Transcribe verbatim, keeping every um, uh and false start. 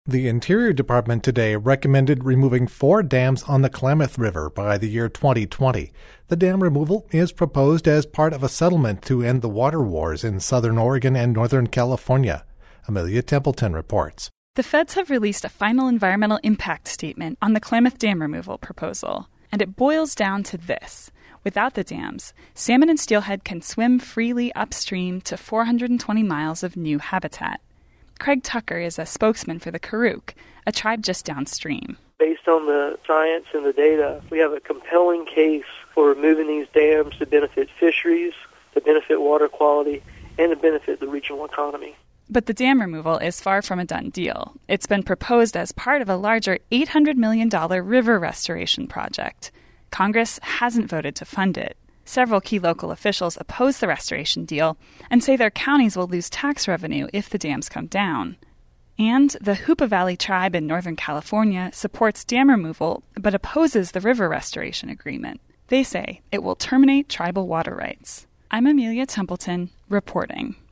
The Interior Department today recommended removing four dams on the Klamath River by the year twenty twenty. The dam removal is proposed as part of a settlement to end the water wars in southern Oregon and northern California. Amelia Templeton reports. The feds have released a final environmental impact statement on the Klamath Dam removal proposal, and it boils down to this. Without the dams, salmon and steelhead can swim freely upstream to four hundred twenty miles of new habitat. Craig Tucker is a spokesman for the Karuk, a tribe just downstream. Based on the science and the data, we have a compelling case for removing these dams to benefit fisheries, to benefit water quality, and to benefit the regional economy. But the dam removal is far from a done deal. It's been proposed as part of a larger eight hundred million dollars river restoration project. Congress hasn't voted to fund it. Several key local officials oppose the restoration deal and say their counties will lose tax revenue if the dams come down. And the Hoopa Valley tribe in Northern California supports dam removal but opposes the river restoration agreement. They say it will terminate tribal water rights. I'm Amelia Templeton, reporting.